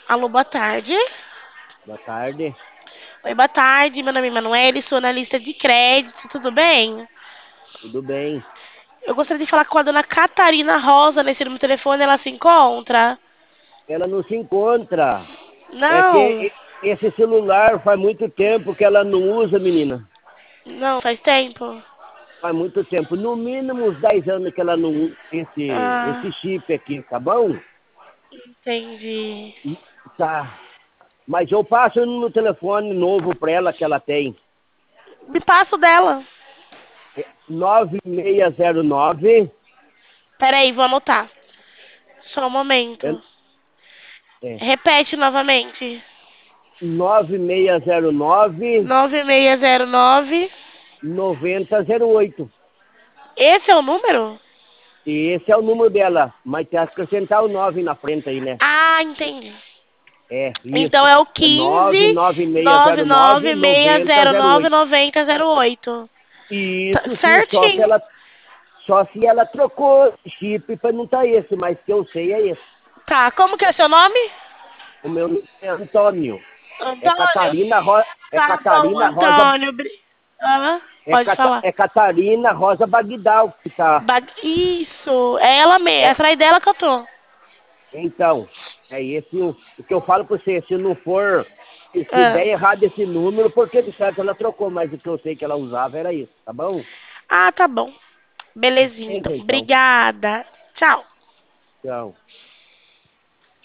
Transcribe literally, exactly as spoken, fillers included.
Alô, boa tarde. Boa tarde. Oi, boa tarde. Meu nome é Emanuele, sou analista de crédito, tudo bem? Tudo bem? Eu gostaria de falar com a dona Catarina Rosa nesse número de telefone, ela se encontra? Ela não se encontra. É que Não, e- esse celular faz muito tempo que ela não usa, menina. não, faz tempo. Faz muito tempo. No mínimo uns dez anos que ela não usa esse, Ah, esse chip aqui, tá bom? entendi. Hum, Tá. Mas eu passo no telefone novo pra ela que ela tem. Me passo dela. É nove seis zero nove. Peraí, vou anotar. Só um É, momento. é, Repete novamente. nove seis zero nove, nove seis zero nove. nove zero zero oito. Esse é o número? E esse é o número dela, mas tem que acrescentar o nove na frente aí, né? Ah, entendi. É, Então isso. é o É nove quinze nove seis nove zero nove nove seis noventa zero zero nove oito. noventa zero oito. Tá Isso sim, só se certinho. ela só se ela trocou chip para não estar esse, mas que eu sei é esse. Tá, como que é seu nome? O meu nome é Antônio. É Antônio. Catarina Rosa, é Tá bom, Catarina Rosa, Antônio. Bri- Ah, é, pode Cata, falar. é Catarina Rosa Bagdal que tá. Ba- Isso, é ela mesmo. É, Essa aí dela que eu tô. então, é esse o, o que eu falo para você, se não for, se, se Ah, der errado esse número, porque de certo ela trocou, mas o que eu sei que ela usava era isso, tá bom? ah tá bom. Belezinha, então. Então, Obrigada. Tchau. tchau.